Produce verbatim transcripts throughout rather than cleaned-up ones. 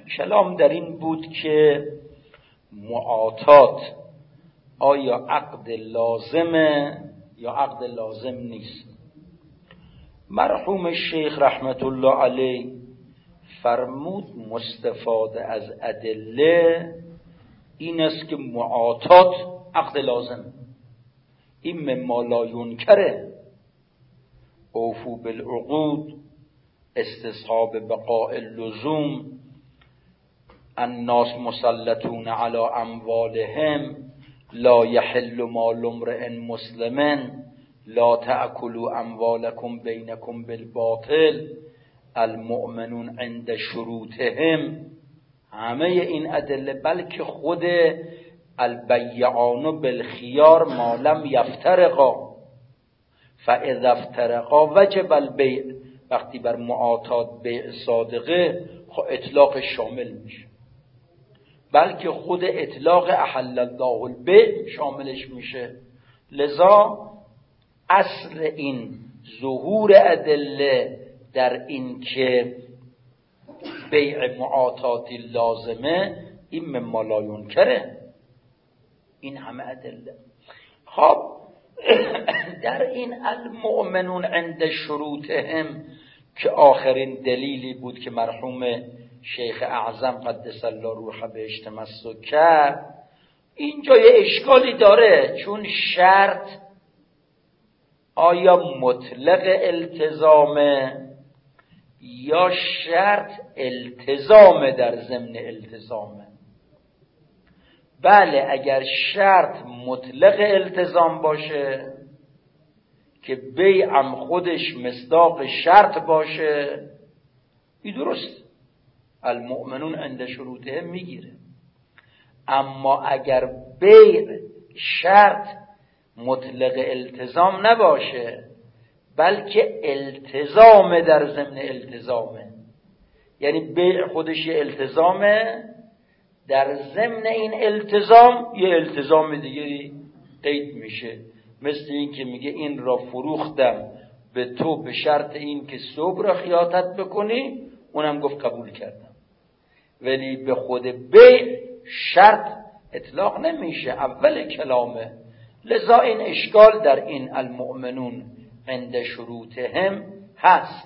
کلام در این بود که معاطات آیا عقد لازمه یا عقد لازم نیست. مرحوم شیخ رحمت الله علیه فرمود مستفاده از ادله این است که معاطات عقد لازم، این مما لا ینکره، اوفو بالعقود، استصحاب بقاء اللزوم، الناس مسلطون علی اموالهم، لا یحل مال امرئ مسلم، لا تأکلوا اموالکم بینکم بالباطل، المؤمنون عند شروطهم. همه این ادله، بلکه خود البیعان بالخیار ما لم یفترقا فاذا افترقا وجب البیع. وقتی بر معاطات بیع صادقه خب اطلاق شامل میشه، بلکه خود اطلاق احل الله البیع شاملش میشه. لذا اصل این ظهور ادله در این که بیع معاطاتی لازمه این مما لا ینکره، این همه ادله. خب در این المؤمنون عند شروطهم که آخرین دلیلی بود که مرحوم شیخ اعظم قدس الله روحه بهش تمسک کرد، اینجا یه اشکالی داره، چون شرط آیا مطلق التزامه یا شرط التزام در ضمن التزامه. بله اگر شرط مطلق التزام باشه که بیعم خودش مصداق شرط باشه، این درست، المؤمنون عند شروطهم میگیره. اما اگر بیع شرط مطلق التزام نباشه بلکه التزام در ضمن التزامه، یعنی بیع خودش یه التزامه، در ضمن این التزام یه التزام دیگری قید میشه، مثل این که میگه این را فروختم به تو به شرط این که صبح را خیاطت بکنی، اونم گفت قبول کردم. ولی به خود بیع شرط اطلاق نمیشه، اول کلامه. لذا این اشکال در این المؤمنون عند شروطهم هست.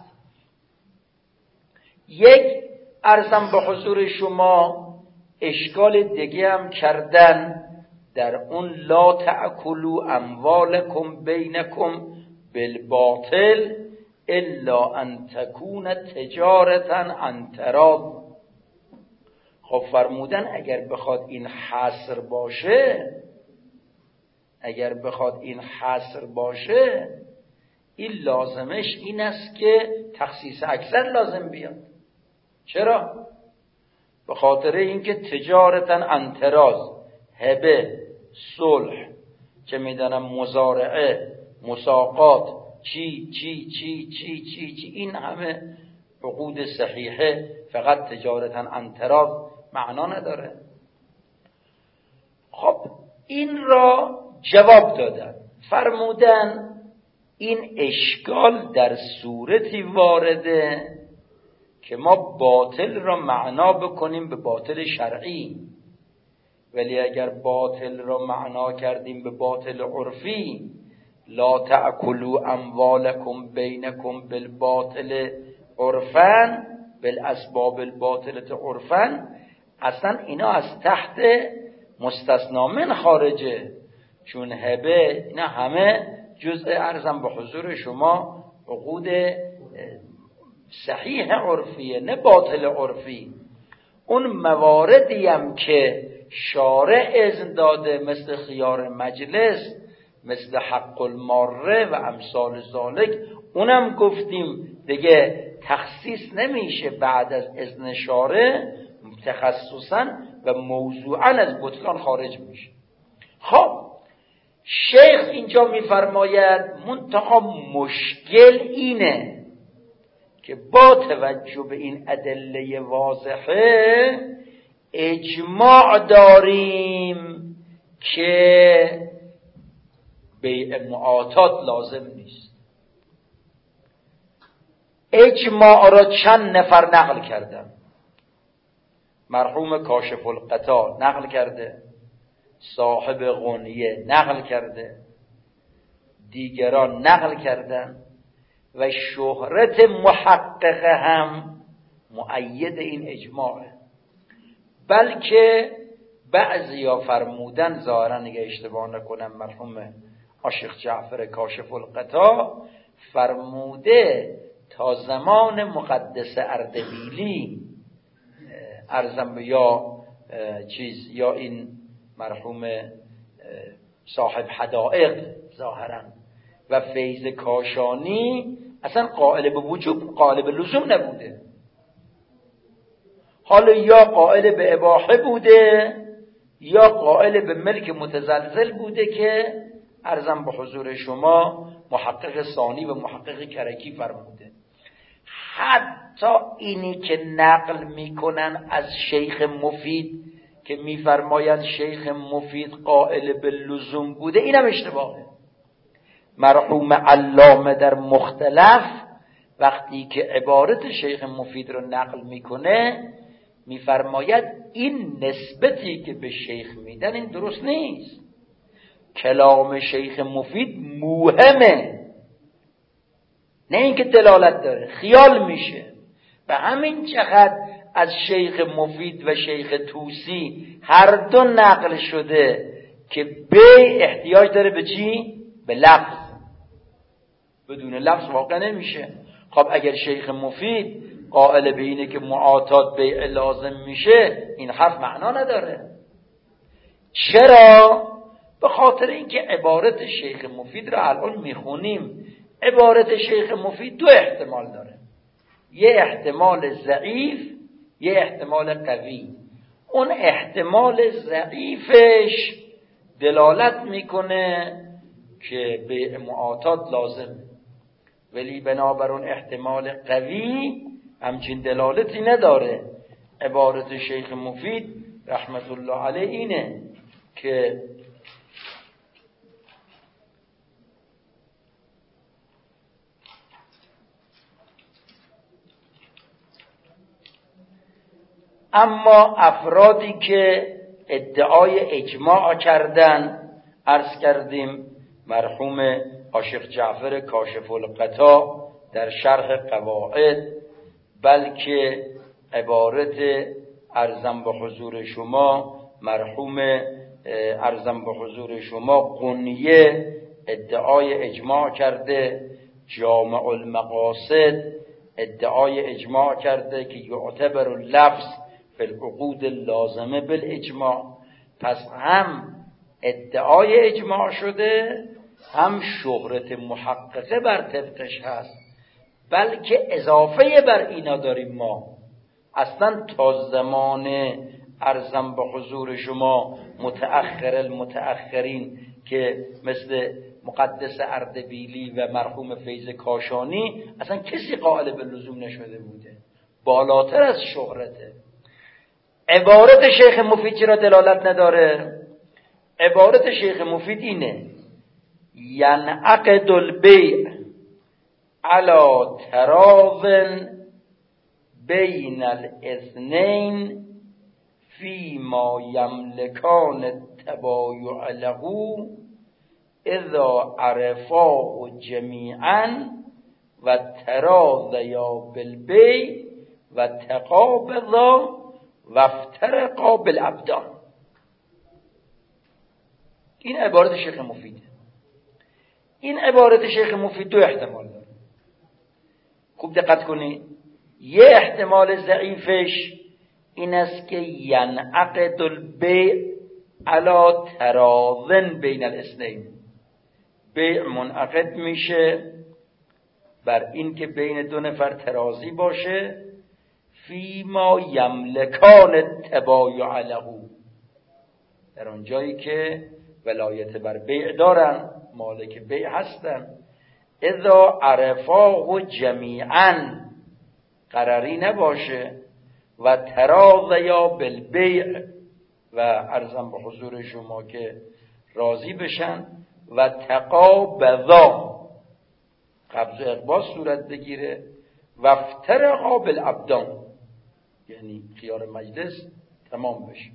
یک عرضم به حضور شما اشکال دیگه هم کردن در اون لا تأکلوا اموالکم بینکم بالباطل الا ان تکون تجارتا عن تراض. خب فرمودن اگر بخواد این حصر باشه، اگر بخواد این حصر باشه این لازمش این است که تخصیص اکثر لازم بیاد. چرا؟ به خاطر اینکه تجارتا عن تراض، هبه، صلح، چه میدانم مزارعه، مساقات، چی چی چی چی چی چی این همه عقود صحیحه فقط تجارتا عن تراض معنا نداره. خب این را جواب دادن، فرمودن این اشکال در صورتی وارده که ما باطل را معنا بکنیم به باطل شرعی، ولی اگر باطل را معنا کردیم به باطل عرفی، لا تأکلوا اموالکم بینکم بالباطل عرفا بالاسباب الباطلة عرفا، اصلا اینا از تحت مستثنا من خارجه، چون هبه اینا همه جزء ارزم به حضور شما عقود صحیح عرفیه نه باطل عرفی. اون مواردی هم که شارع اذن داده مثل خیار مجلس، مثل حق الماره و امثال ذالک، اونم گفتیم دیگه تخصیص نمیشه بعد از اذن شارع، تخصصا و موضوعا از بطلان خارج میشه. خب شیخ اینجا میفرماید منتها مشکل اینه که با توجه به این ادله واضحه اجماع داریم که بیع معاطات لازم نیست. اجماع را چند نفر نقل کردن؟ مرحوم کاشف الغطا نقل کرده، صاحب غنیه نقل کرده، دیگران نقل کردن و شهرت محقق هم مؤید این اجماعه. بلکه بعضیا فرمودن، ظاهرا اگه اشتباه نکنم مرحوم عاشق جعفر کاشف الغطا فرموده تا زمان مقدس اردبیلی ارزم یا چیز یا این مرحوم صاحب حدائق ظاهرا و فیض کاشانی اصلا قائل به وجوب قائل به لزوم نبوده، حالا یا قائل به اباحه بوده یا قائل به ملک متزلزل بوده که عرضم به حضور شما محقق ثانی و محقق کرکی فرموده. حتی اینی که نقل میکنن از شیخ مفید که میفرمایند شیخ مفید قائل به لزوم بوده، اینم اشتباهه. مرحوم علامه در مختلف وقتی که عبارت شیخ مفید رو نقل میکنه میفرماید این نسبتی که به شیخ میدن این درست نیست، کلام شیخ مفید موهمه، نه اینکه دلالت داره، خیال میشه. و همین چقدر از شیخ مفید و شیخ توسی هر دو نقل شده که بی احتیاج داره به چی؟ به لفظ، بدون لفظ واقع نمیشه. خب اگر شیخ مفید قائل به اینه که معاطات بیع لازم میشه، این حرف معنا نداره. چرا؟ به خاطر اینکه عبارت شیخ مفید را الان میخونیم، عبارت شیخ مفید دو احتمال داره، یه احتمال ضعیف یه احتمال قوی. اون احتمال ضعیفش دلالت میکنه که بیع معاطات لازم، ولی بنابر اون احتمال قوی همچین دلالتی نداره. عبارت شیخ مفید رحمت الله علیه اینه که اما افرادی که ادعای اجماع کردن، عرض کردیم مرحوم عاشق جعفر کاشف الغطا در شرح قواعد، بلکه عبارت ارزم به حضور شما مرحوم ارزم به حضور شما قنیه ادعای اجماع کرده، جامع المقاصد ادعای اجماع کرده که یعتبر اللفظ فی العقود اللازمه بالاجماع. پس هم ادعای اجماع شده، هم شهرت محققه بر طبقش هست، بلکه اضافه بر اینا داریم ما. اصلا تا زمان ارزم به حضور شما متأخر المتأخرین که مثل مقدس اردبیلی و مرحوم فیض کاشانی اصلا کسی قائل به لزوم نشده بوده، بالاتر از شهرته. عبارت شیخ مفید چرا دلالت نداره؟ عبارت شیخ مفید اینه: ینعقد البیع علی تراض بین الاثنین فیما یملکان التبایع له اذا عرفاه جمیعا و تراضیا بالبیع و تقابضا و افترقا بالابدان. این عبارت شیخ مفیده. این عبارت شیخ مفید دو احتمال داره، خوب دقت کنید. یه احتمال ضعیفش این است که ینعقد البیع علی تراضن بین الاثنین، بیع منعقد میشه بر این که بین دو نفر ترازی باشه، فیما یملکان التبایع له، در اون جایی که ولایت بر بیع دارن، مالک بیع هستن. اذا عرفاه جمیعا، قراری نباشه، و تراضیا بالبیع، و عرضم به حضور شما که راضی بشن، و تقابضا، قبض و اقباض صورت بگیره، و افترقا بالابدان، یعنی خیار مجلس تمام بشه.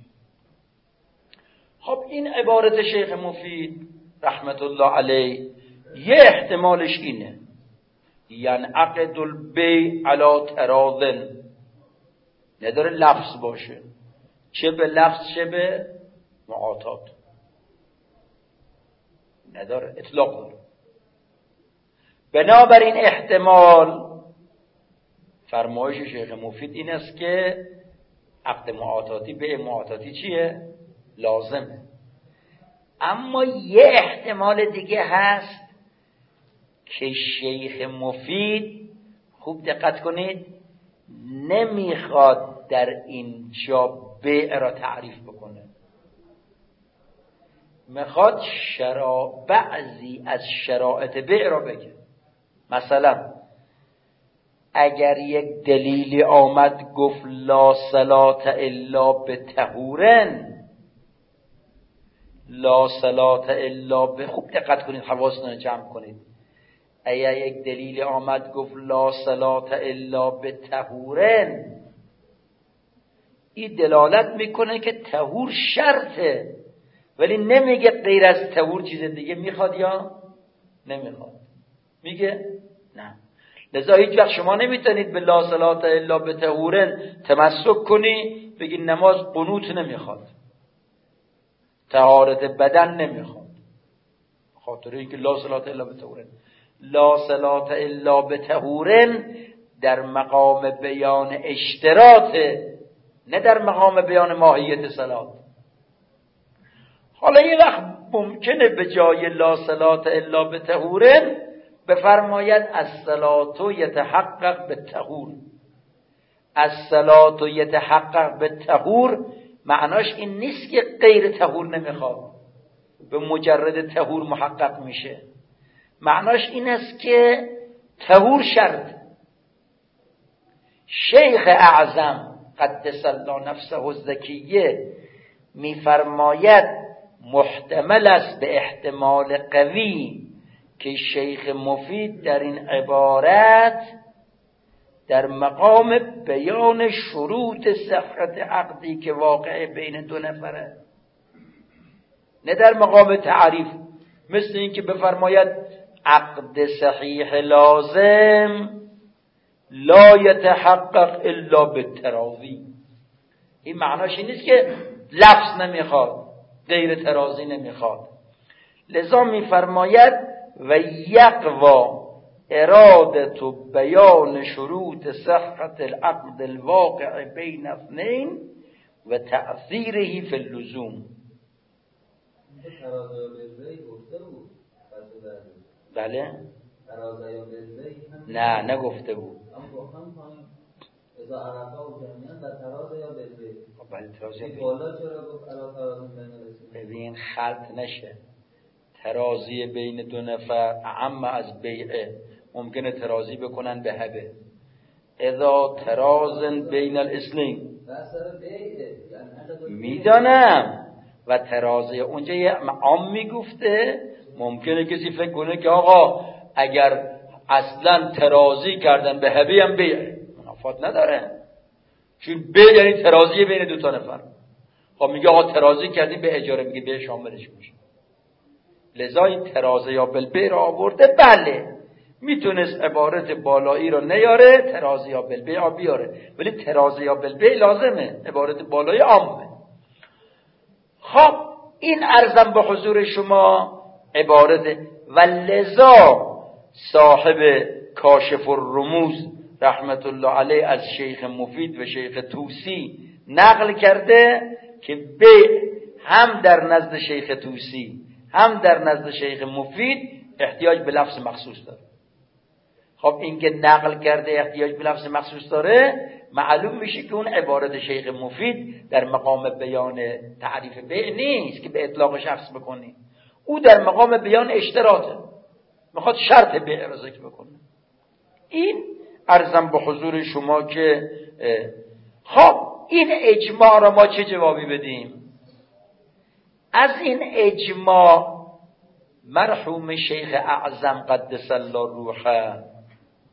خب این عبارت شیخ مفید رحمت الله علیه یه احتمالش اینه، یعنی عقد البیع علی تراضٍ، نداره لفظ باشه، چه به لفظ چه به معاطات، نداره، اطلاق داره. بنابراین احتمال فرمایش شیخ مفید این است که عقد معاطاتی به معاطاتی چیه؟ لازمه. اما یه احتمال دیگه هست که شیخ مفید، خوب دقت کنید، نمیخواد در اینجا بیع را تعریف بکنه، میخواد شرا بعضی از شرایط بیع را بگه. مثلا اگر یک دلیلی آمد گفت لا صلاة الا بطهورن، لا صلاة الا به، خوب دقت کنید، حواستون جمع کنید، اگر یک دلیلی آمد گفت لا صلاة الا بطهورن، این دلالت میکنه که طهور شرطه، ولی نمیگه غیر از طهور چیز دیگه میخواد یا نمیخواد، میگه نه. لذا هیچ وقت شما نمیتونید به لا صلاة الا بطهورن تمسک کنی بگی نماز قنوت نمیخواد، طهارت بدن نمیخواد، خاطر اینکه لا صلاة الا بطهورن. لا صلاة الا بطهورن در مقام بیان اشتراطه، نه در مقام بیان ماهیت صلات. حالا یه وقت ممکنه به جای لا صلاة الا بطهورن بفرماید الصلاة یتحقق بالطهور. الصلاة یتحقق بالطهور معناش این نیست که غیر طهور نمیخواد، به مجرد طهور محقق میشه. معناش این است که طهور شرط. شیخ اعظم قدس الله نفسه الزکیه میفرماید محتمل است به احتمال قوی که شیخ مفید در این عبارت در مقام بیان شروط صحت عقدی که واقع بین دو نفره، نه در مقام تعریف، مثل این که بفرماید عقد صحیح لازم لا یتحقق الا بالتراضی. این معناش این نیست که لفظ نمیخواد، غیر تراضی نمیخواد. لذا میفرماید و یقوا ارادت بیان شروط صحت العقد الواقع بین اثنین و تأثیره فی اللزوم. بله؟ نه نگفته بود. ببین خلط نشه، ترازی بین دو نفر اعم از بیعه، ممکنه ترازی بکنن به هبه. اذا ترازن بین الاثنین میدانم و ترازی اونجا یه عام میگفته، ممکنه کسی فکر کنه که آقا اگر اصلا ترازی کردن به هبه هم بیعه، منافات نداره، چون بیع یعنی ترازی بین دو تا نفر. خب میگه آقا ترازی کردیم به اجاره، میگه بیع شاملش میشه. لذا این ترازه یا بالبیع را آورده. بله میتونست عبارت بالایی را نیاره، ترازه یا بالبیع را بیاره، ولی ترازه یا بالبیع لازمه، عبارت بالایی عامه. خب این عرضم به حضور شما عبارت و لذا صاحب کاشف الرموز رحمت الله علیه از شیخ مفید و شیخ توسی نقل کرده که بیع هم در نزد شیخ توسی هم در نزد شیخ مفید احتیاج به لفظ مخصوص داره. خب این که نقل کرده احتیاج به لفظ مخصوص داره، معلوم میشه که اون عبارت شیخ مفید در مقام بیان تعریف بیع نیست که به اطلاق شخص بکنی، او در مقام بیان اشتراطه، میخواد شرط بیع را ذکر بکنه. این عرضم به حضور شما که خب این اجماع را ما چه جوابی بدیم؟ از این اجماع مرحوم شیخ اعظم قدس الله روحه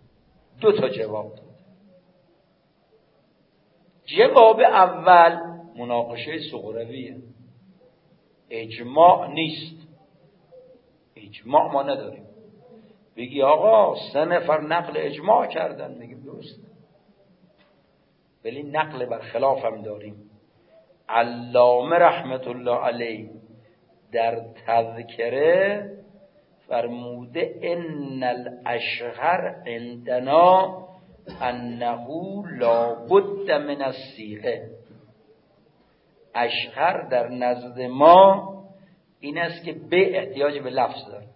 دو تا جواب داد. جواب اول مناقشه صغرویه، اجماع نیست. اجماع ما نداریم. بگی آقا سه نفر نقل اجماع کردن، میگیم درست، ولی نقل بر خلاف هم داریم. علامه رحمت الله علیه در تذکره فرموده ان الاشهر عندنا انه لابد من الصیغه. اشهر در نزد ما این است که به احتیاج به لفظ داره.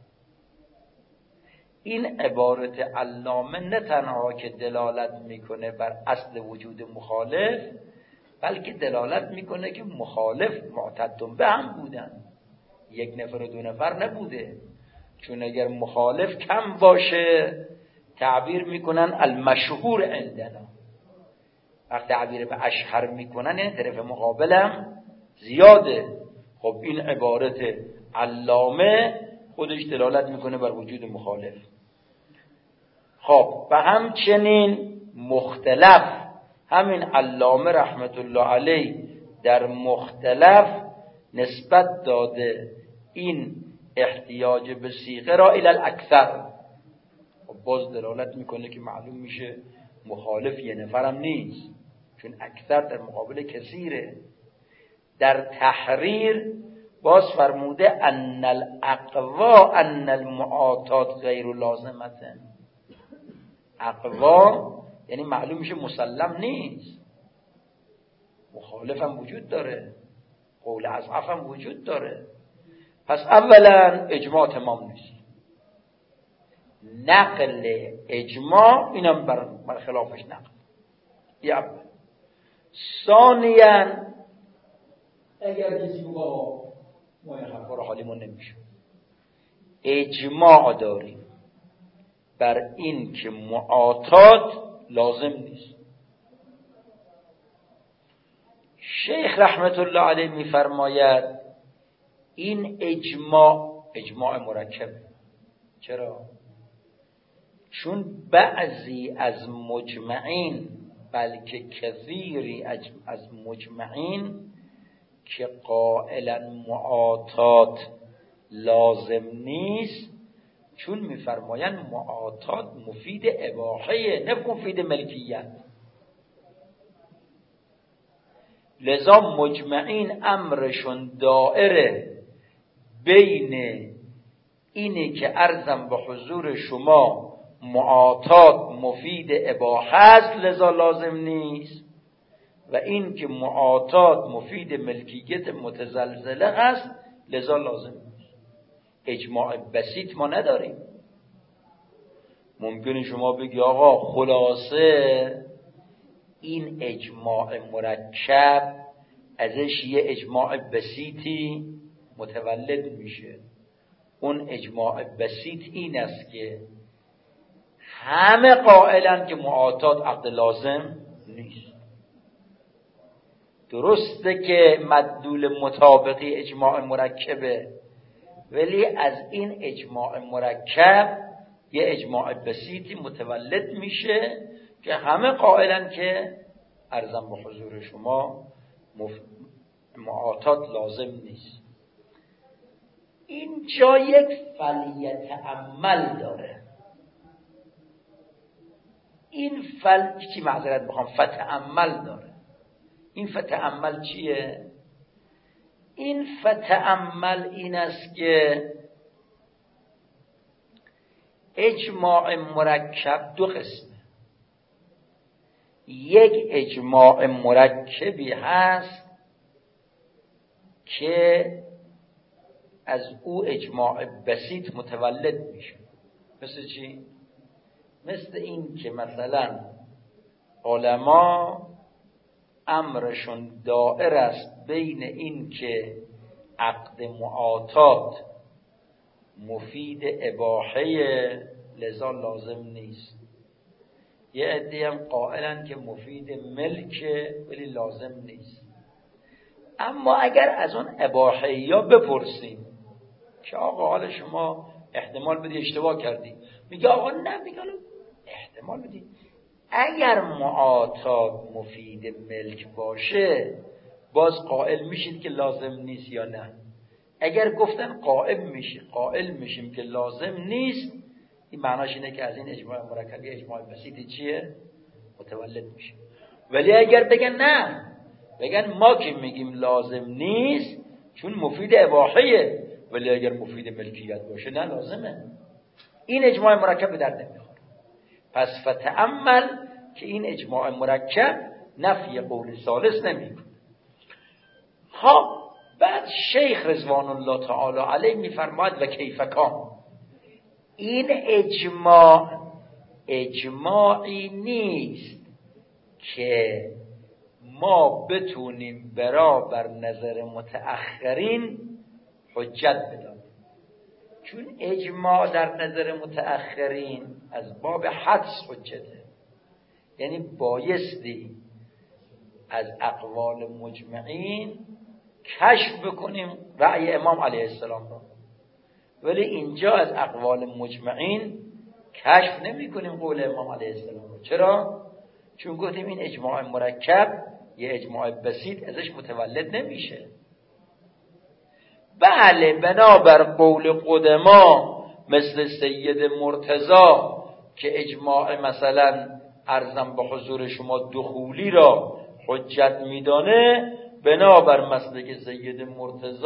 این عبارت علامه نه تنها که دلالت میکنه بر اصل وجود مخالف، بلکه دلالت میکنه که مخالف معتد به هم بودن، یک نفر و دو نفر نبوده. چون اگر مخالف کم باشه تعبیر میکنن المشهور عندنا، وقت تعبیر به اشهر میکنن یعنی طرف مقابلم زیاده. خب این عبارت علامه خودش دلالت میکنه بر وجود مخالف. خب و همچنین مختلف، همین علامه رحمت الله علیه در مختلف نسبت داده این احتیاج به صیغه را الی الاکثر. خب باز دلالت میکنه که معلوم میشه مخالف یه نفرم نیست، چون اکثر در مقابل کثیره. در تحریر باز فرموده ان الاقوا ان المعاطات غیر لازمه. اقوا یعنی معلوم میشه مسلم نیست، مخالف هم وجود داره، قول اضعف هم وجود داره. پس اولا اجماع تمام نیست، نقل اجماع اینم بر, بر خلافش نقل. یا اول. ثانیاً اگر کسی بگه ما این حرفا رو حالیمون نمیشه، اجماع داریم بر این که معاطات لازم نیست. شیخ رحمت الله علیه میفرماید این اجماع اجماع مرکبه. چرا؟ چون بعضی از مجمعین، بلکه کثیری از مجمعین که قائلا معاطات لازم نیست، چون میفرمایند معاطات مفید اباحه نه مفید ملکیت. لذا مجمعین امرشون دائره بین اینی که عرضم به حضور شما معاطات مفید اباحه است لذا لازم نیست، و این که معاطات مفید ملکیت متزلزله است لذا لازم نیست. اجماع بسیط ما نداریم. ممکنه شما بگی آقا خلاصه این اجماع مرکب ازش یه اجماع بسیطی متولد میشه. اون اجماع بسیط این است که همه قائلن که معاطات عقد لازم نیست. درسته که مدلول مطابقی اجماع مرکبه، ولی از این اجماع مرکب یه اجماع بسیطی متولد میشه که همه قائلن که عرضم به حضور شما مف... معاطات لازم نیست. اینجا یک فلیت عمل داره. این فل چی معذرت بخوام فتعمل داره. این فتعمل چیه؟ این فتعمل این است که اجماع مرکب دو قسمه. یک اجماع مرکبی هست که از او اجماع بسیط متولد میشه. مثل چی؟ مثل این که مثلا علما امرشون دائر است بین این که عقد معاطات مفید اباحه لذا لازم نیست. یه عده هم قائلن که مفید ملکه ولی لازم نیست. اما اگر از اون اباحه یا بپرسیم که آقا حال شما احتمال بدی اشتباه کردی، میگه آقا نه، میگه احتمال بدی اگر معاطات مفید ملک باشه باز قائل میشید که لازم نیست یا نه؟ اگر گفتن قائل میشه قائل میشیم که لازم نیست، این معناش اینه که از این اجماع مرکبی اجماع بسیطی چیه؟ متولد میشه. ولی اگر بگن نه، بگن ما که میگیم لازم نیست چون مفید اباحیه، ولی اگر مفید ملکیت باشه نه لازمه، این اجماع مرکب در نمیخوره. پس فتأمل که این اجماع مرکب نفی قول ثالث نمیکنه. خب بعد شیخ رضوان الله تعالی علیه میفرماید و کیف کان، این اجماع اجماعی نیست که ما بتونیم برابر نظر متأخرین حجت بدانیم، چون اجماع در نظر متأخرین از باب حدس حجته، یعنی بایستی از اقوال مجمعین کشف بکنیم رأی امام علیه السلام را، ولی اینجا از اقوال مجمعین کشف نمی کنیم قول امام علیه السلام را. چرا؟ چون گفتیم این اجماع مرکب یه اجماع بسیط ازش متولد نمیشه. بله بنابر قول قدما مثل سید مرتضی که اجماع مثلا ارزم به حضور شما دخولی را حجت میدانه، بنابر مسلک سید مرتضی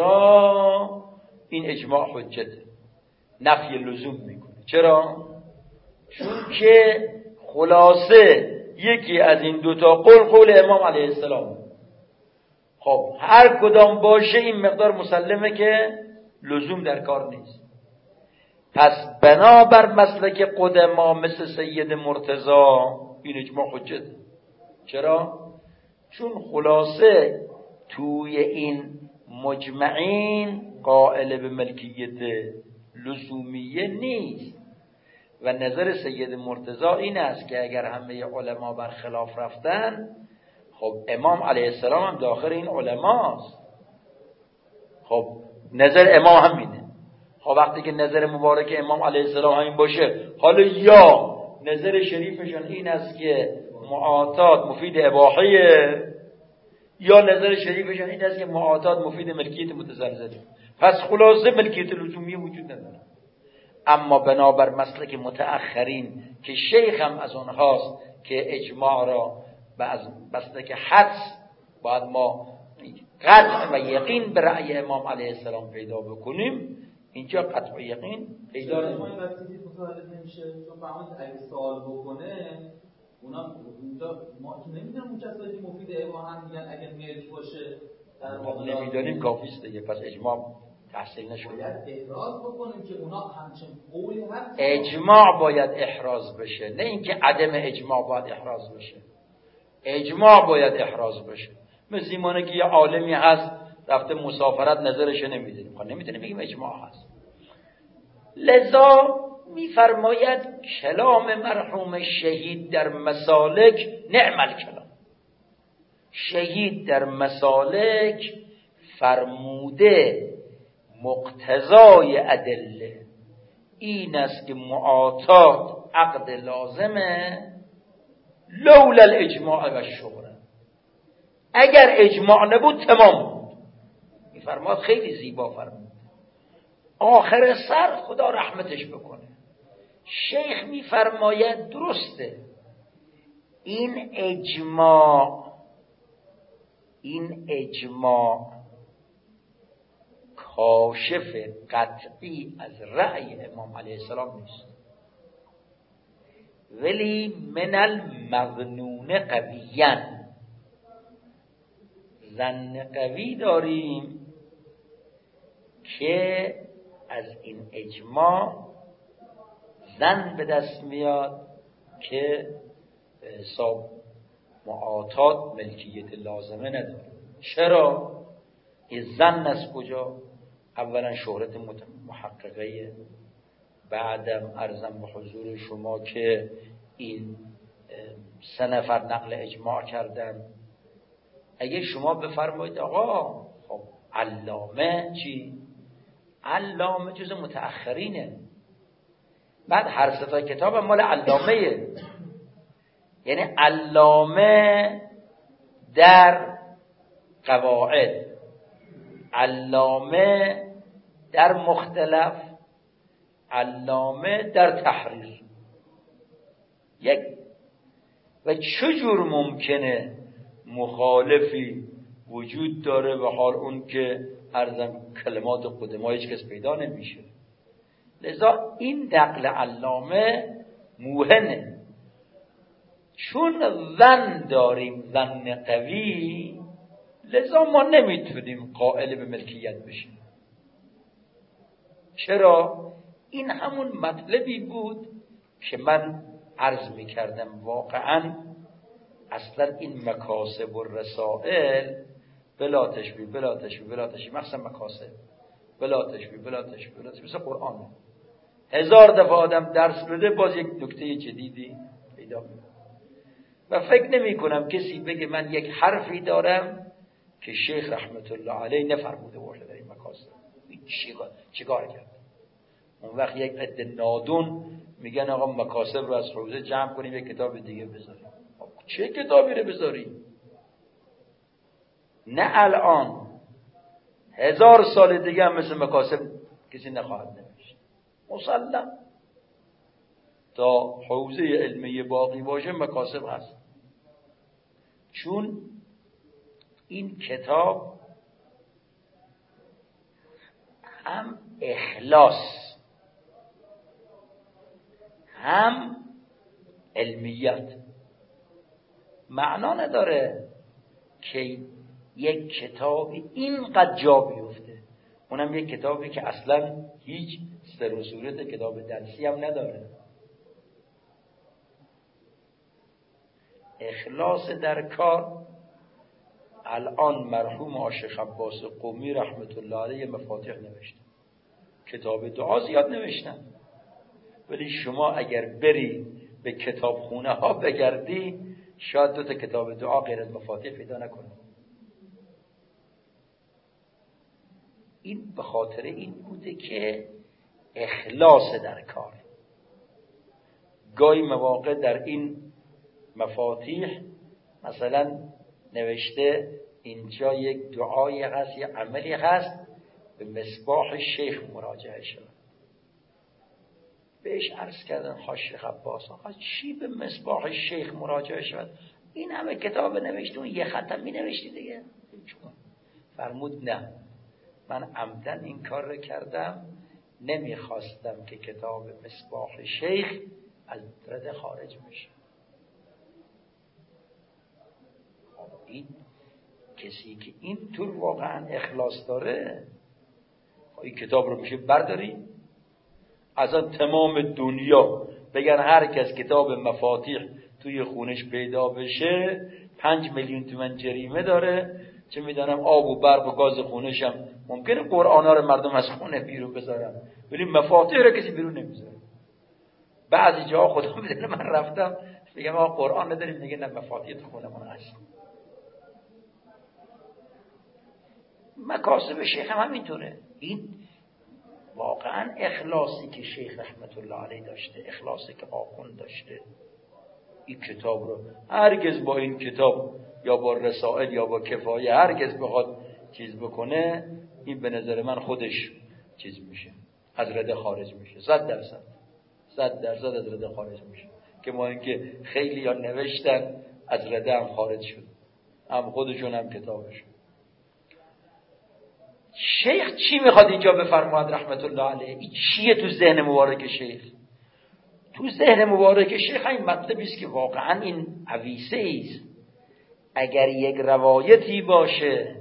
این اجماع حجته، نفی لزوم میکنه. چرا؟ چون که خلاصه یکی از این دوتا قول قول امام علیه السلام. خب هر کدام باشه این مقدار مسلمه که لزوم در کار نیست. پس بنابر مسلک قدما مثل سید مرتضی این اجماع حجته. چرا؟ چون خلاصه توی این مجمعین قائل به ملکیت لزومیه نیست و نظر سید مرتضی این است که اگر همه علما بر خلاف رفتن، خب امام علیه السلام هم داخل این علماست. خب نظر امام همینه. خب وقتی که نظر مبارک امام علیه السلام همین باشه، حالا یا نظر شریفشون این است که معاطات مفید اباحیه، یا نظر شریفشون این است که معاطات مفید ملکیت متزلزله. پس خلاصه ملکیت لزومی وجود نداره. اما بنابر مسلک متأخرین که شیخ هم از اونهاست که اجماع را به از مسلک حدس باید ما قطع و یقین به رأی امام علیه السلام پیدا بکنیم، اینجا قطع و یقین پیدا نمیشه. ما وقتی متولد نمیشه چون فهمید اگه سوال بکنه اونا اونجا ما که نمیدونم اون کسایی مفید اباحه هم میگن اگه ملک باشه در واقع نمیدونیم کافیست دیگه. پس اجماع تحصیل نشده. باید احراز بکنیم که اونا همچین قولی هست. اجماع باید احراز بشه، نه اینکه عدم اجماع باید احراز بشه. اجماع باید احراز بشه. مثل اینه که یه عالمی هست رفته مسافرت نظرش نمیدونیم، خب نمیدونیم بگیم اجماع هست. لذا میفرماید کلام مرحوم شهید در مسالک نعم الکلام. شهید در مسالک فرموده مقتضای ادله این است که معاطات عقد لازمه لولا الاجماع و الشهره. اگر اجماع نبود تمام بود. میفرماد خیلی زیبا فرمود. آخر سر خدا رحمتش بکنه. شیخ میفرماید درسته این اجماع این اجماع کاشف قطعی از رأی امام علیه السلام نیست، ولی من المظنون قویاً ظن قوی داریم که از این اجماع ظن به دست میاد که به حساب معاطات ملکیت لازمه نداره. چرا؟ این ظن از کجا؟ اولا شهرت محققه، بعدم عرضم به حضور شما که این سه نفر نقل اجماع کردن. اگه شما بفرمایید آقا خب علامه چی؟ علامه جز متأخرینه، بعد هر ستا کتاب مال علامه، یعنی علامه در قواعد، علامه در مختلف، علامه در تحریر. یک و چجور ممکنه مخالفی وجود داره و حال اون که عرضم کلمات قدما هیچ کس پیدا نمیشه. لذا این نقل علامه موهنه، چون ظن داریم، ظن قوی، لذا ما نمیتونیم قائل به ملکیت بشیم. چرا؟ این همون مطلبی بود که من عرض میکردم. واقعا اصلا این مکاسب و رسائل بلا تشبیه بلا تشبیه بلا تشبیه، مخصوصا مکاسب بلا تشبیه بلا تشبیه بلا تشبیه، مثل قرآن. هزار دفعه آدم درس بده باز یک نکته جدیدی پیدا میکنه. و فکر نمی کنم کسی بگه من یک حرفی دارم که شیخ رحمت الله علیه نفرموده باشه در این مکاسب. چیکار کرد؟ اون وقت یک عده نادون میگن آقا مکاسب رو از حوزه جمع کنیم یک کتاب دیگه بذاریم. چه کتابی رو بذاریم؟ نه الان، هزار سال دیگه هم مثل مکاسب کسی نخواهد نوشت مسلم. تا حوزه علمی باقی باشه مکاسب هست. چون این کتاب هم اخلاص هم علمیت. معنا نداره که یک کتابی اینقدر جا بیفته، اونم یک کتابی که اصلا هیچ سر و صورت کتاب درسی هم نداره. اخلاص در کار. الان مرحوم عاشق عباس قمی رحمت الله علیه مفاتیح نوشتن، کتاب دعا زیاد نوشتن، ولی شما اگر بری به کتابخونه ها بگردی شاید دو تا کتاب دعا غیر از مفاتیح پیدا نکنی. این به خاطر این بوده که اخلاص در کار. گاهی مواقع در این مفاتیح مثلا نوشته اینجا یک دعایی هست، یک عملی هست، به مصباح شیخ مراجعه شد. بهش عرض کردن حاشیه عباس آقا چی به مصباح شیخ مراجعه شد؟ این همه کتاب نوشته اون یه خطم می نوشتی دیگه. فرمود نه، من عمدن این کار رو کردم، نمیخواستم که کتاب مصباح شیخ از رده خارج بشه. این کسی که این طور واقعا اخلاص داره، این کتاب رو میشه برداری از تمام دنیا بگن هر کس کتاب مفاتیح توی خونش پیدا بشه پنج میلیون تومن جریمه داره، چه میدونم آب و برق و گاز خونش هم ممکنه قرآن ها رو مردم از خونه بیرون بذارن ولی مفاتیح رو کسی بیرون نمیذاره. بعضی جاها خدا میدونه من رفتم میگم آقا قرآن نداریم، میگه نه مفاتیح تو خونمون هست. مکاسب شیخ هم همینطوره. این واقعا اخلاصی که شیخ رحمت الله علیه داشته، اخلاصی که آخوند داشته، این کتاب رو هرگز با این کتاب یا با رسائل یا با کفایه هرگز بخواد چیز بکنه، این به نظر من خودش چیز میشه، از رده خارج میشه. صد درصد صد درصد از رده خارج میشه. که ما اینکه خیلی ها نوشتن از رده هم خارج شد، هم خودشون هم کتابشون. شیخ چی میخواد اینجا بفرماید رحمت الله علیه؟ این چیه تو ذهن مبارک شیخ؟ تو ذهن مبارک شیخ این مطلبی است که واقعا این عویسه است. اگر یک روایتی باشه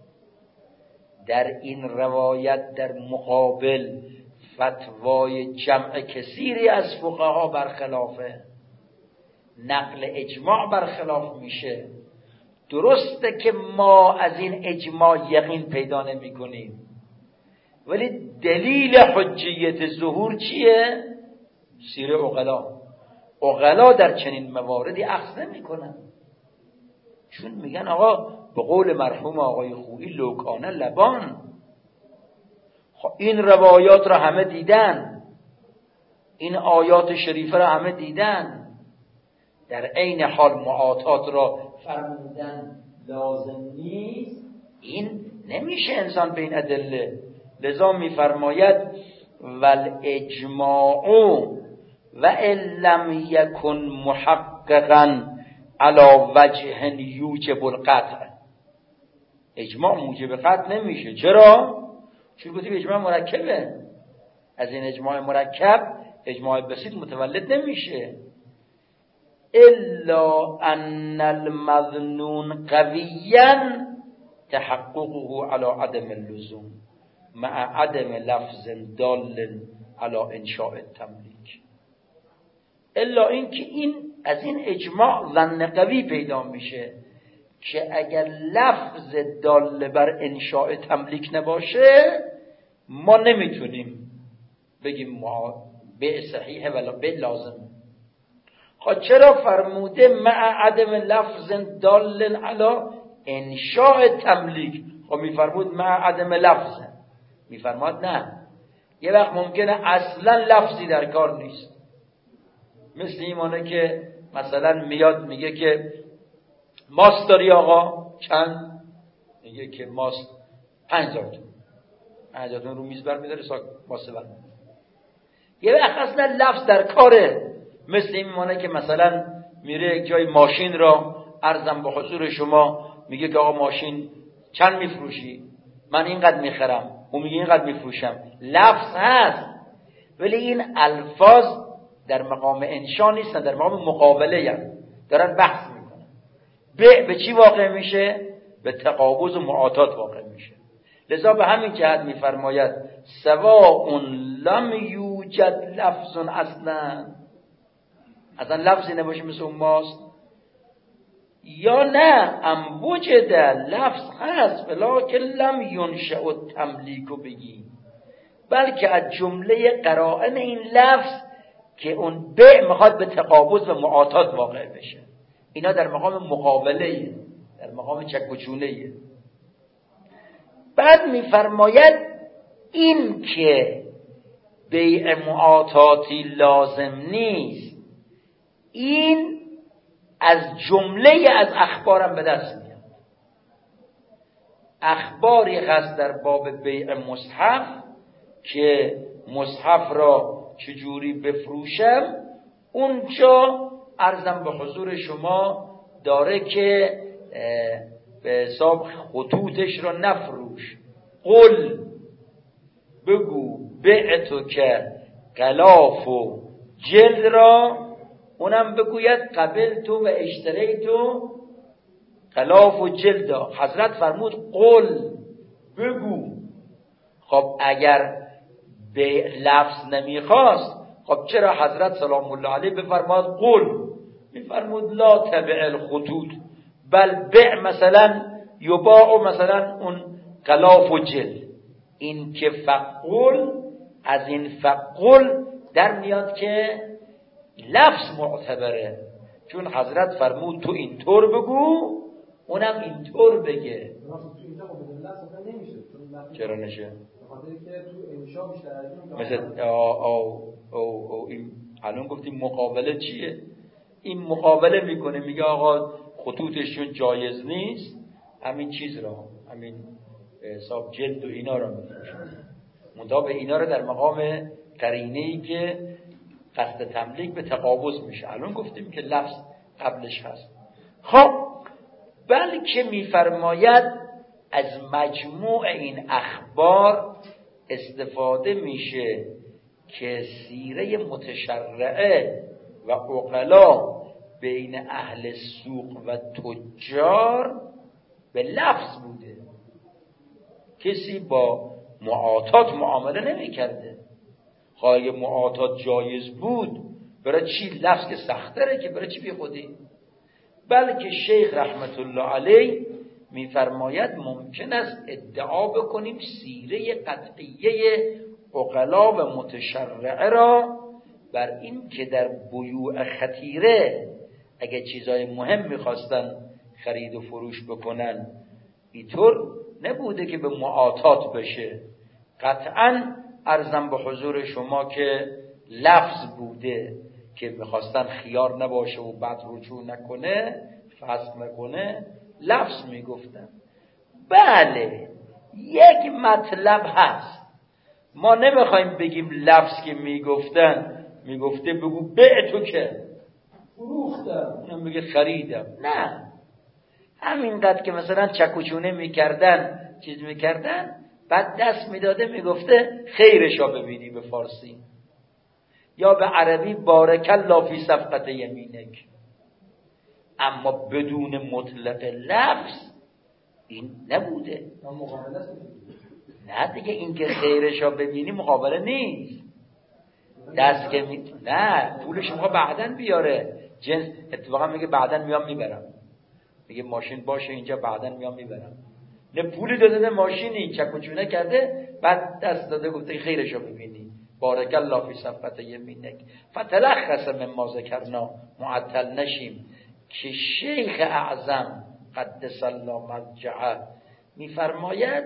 در این روایت در مقابل فتوای جمع کثیری از فقها برخلافه، نقل اجماع برخلاف میشه، درسته که ما از این اجماع یقین پیدا نمی کنیم، ولی دلیل حجیت ظهور چیه؟ سیر عقلا. عقلا در چنین مواردی اخذ نمی کنن، چون میگن آقا به قول مرحوم آقای خویی لوکانه لبان. خب این روایات را همه دیدن، این آیات شریفه را همه دیدن، در عین حال معاطات را فرمودن لازم نیست. این نمیشه انسان بین ادله. لذا میفرماید والاجماع و ان لم یکن محققا علی وجه یوجب القطع. اجماع موجب قطع نمیشه. چرا؟ چون گفتیم اجماع مرکبه. از این اجماع مرکب اجماع بسیط متولد نمیشه. الا ان المظنون قویا تحققه على عدم اللزوم مع عدم لفظ دال على انشاء التملیک. الا این که این از این اجماع ظن قوی پیدا میشه که اگر لفظ دال بر انشاء تملیک نباشه ما نمیتونیم بگیم ما به صحیحه ولا به لازم. خب چرا فرموده مع عدم لفظ دال علی انشاء تملیک؟ خب میفرمود مع عدم لفظ، میفرماد نه. یه وقت ممکنه اصلا لفظی در کار نیست، مثل ایمانه که مثلا میاد میگه که ماست داری آقا چند؟ میگه که ماست پنج هزار تومان. پنج هزار تومان رو میز بر میداره ساک ماست بر. یه وقت اصلا لفظ در کاره، مثل این میمانه که مثلا میره یک جای ماشین را عرضم به حضور شما، میگه که آقا ماشین چند میفروشی؟ من اینقدر میخرم، اون میگه اینقدر میفروشم. لفظ هست ولی این الفاظ در مقام انشا نیستن، در مقام مقابله هم دارن بحث میکنن. به به چی واقع میشه؟ به تقابض و معاطات واقع میشه. لذا به همین جهت میفرماید سواء لم یوجد لفظ اصلا، اصلا لفظی نباشه مثل اون ماست، یا نه ام وجد لفظ هست ولکن لم ینشأ التملیک بگی، بلکه از جمله قرائن این لفظ که اون به میخواد به تقابض و معاطات واقع بشه. اینا در مقام مقابله، در مقام چک و چونه. بعد میفرماید این که بیع معاطاتی لازم نیست، این از جمله از اخبارم به دست میاد. اخباری هست در باب بیع مصحف که مصحف را چجوری بفروشم، اونجا عرضم به حضور شما داره که به حساب خطوطش را نفروش. قل بگو بعتو که غلاف و جلد را، اونم بگوید قبل تو و اشتری تو غلاف و جلد. حضرت فرمود قل بگو. خب اگر به لفظ نمیخواست، خب چرا حضرت سلام الله علیه بفرماد قل؟ میفرمود لا تبع الخطوط بل بع مثلا یباع مثلا اون غلاف و جلد. این که فقل، از این فقل در میاد که لفظ معتبره، چون حضرت فرمود تو اینطور بگو اونم اینطور بگه. چرا نشه؟ مثل او او او این الان گفتیم مقابله چیه؟ این مقابله میکنه، میگه آقا خطوطشون جایز نیست، همین چیز را، همین حساب جلد و اینا را میفروشن. منتها به اینا را در مقام قرینه‌ای که قصد تملیک به تقابض میشه. الان گفتیم که لفظ قبلش هست. خب بلکه میفرماید از مجموع این اخبار استفاده میشه که سیره متشرعه و عقلا بین اهل سوق و تجار به لفظ بوده. کسی با معاطات معامله نمی کرده. خواهی معاطات جایز بود، برای چی لفظ که سختره که برای چی بی خودی؟ بلکه شیخ رحمت الله علیه میفرماید ممکن است ادعا بکنیم سیره قطعیه عقلا و متشرعه را بر این که در بیوع خطیره اگه چیزای مهم میخواستن خرید و فروش بکنن اینطور نبوده که به معاطات بشه. قطعاً عرضم به حضور شما که لفظ بوده که میخواستن خیار نباشه و بعد رجوع نکنه، فسخ نکنه، لفظ میگفتن. بله یک مطلب هست، ما نمیخوایم بگیم لفظ که میگفتن میگفته بگو به تو که فروختم، اونم بگه خریدم، نه همینقدر که مثلا چکوچونه میکردن چیز میکردن بعد دست میداده میگفته خیرشا ببینی به فارسی، یا به عربی بارک الله فی صفقت یمینک، اما بدون مطلق لفظ این نبوده. نه دیگه این که خیرشا ببینی مقابله نیست، دست که می... نه پولش میخواد بعدن بیاره، جنس اتفاقا میگه بعدن میام میبرم، میگه ماشین باشه اینجا بعدن میام میبرم، نه پولی داده نه ماشینی چکوچونه کرده بعد دست داده گفته خیرشو ببینی بارک الله فی صفقت یمینک. فتلخص مما ذکرنا، معطل نشیم که شیخ اعظم قدس الله مرجعه میفرماید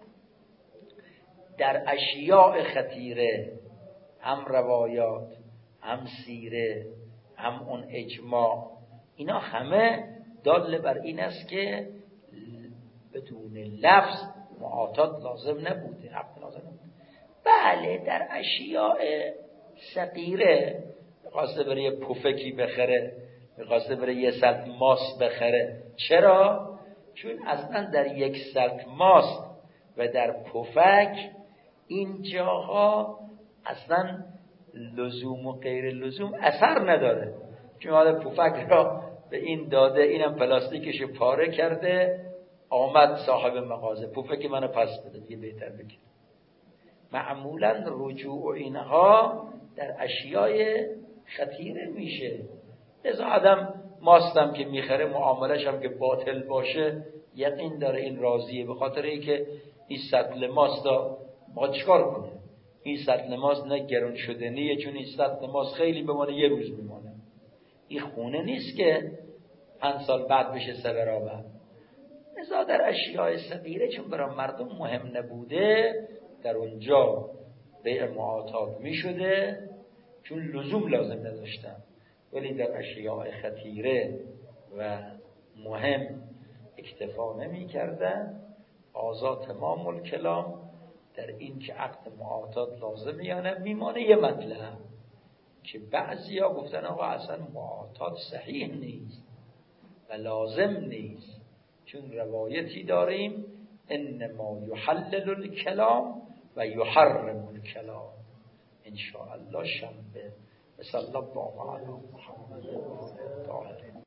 در اشیاء خطیره، هم روایات هم سیره هم اون اجماع، اینا همه دال بر این است که بدون لفظ معاطات لازم نبوده، عقد لازم نبوده. بله در اشیاء صغیره، قصد بره یه پفکی بخره، قصد بره یه سلط ماست بخره، چرا؟ چون اصلا در یک سلط ماست و در پفک این جاها اصلا لزوم و غیر لزوم اثر نداره، چون حالا پفک را به این داده، اینم پلاستیکش پاره کرده، آمد صاحب مغازه پفک منو پس بده دیگه بهتر بگیر. معمولا رجوع و اینها در اشیای خطیره میشه. لذا آدم ماستم که میخره معاملش هم که باطل باشه یقین داره این راضیه، به خاطر اینکه این سطل ماستا ما چیکار کنه؟ این سطل ماست نه گرون شدنیه، چون این سطل ماست خیلی بمانه یه روز میمانه، این خونه نیست که پنج سال بعد بشه سه برابر. لذا در اشیاء صغیره چون برای مردم مهم نبوده در اونجا بیع معاطات می شده چون لزوم لازم نداشتن، ولی در اشیاء خطیره و مهم اکتفا نمی کردن. آزاد تمام الکلام در این که عقد معاطات لازم یا نه میمانه یه مطلب که بعضی ها گفتن آقا اصلا معاطات صحیح نیست و لازم نیست، چون روایتی داریم انما یحلل الکلام و یحرم الکلام. انشاءالله شنبه. صلی الله علی محمد.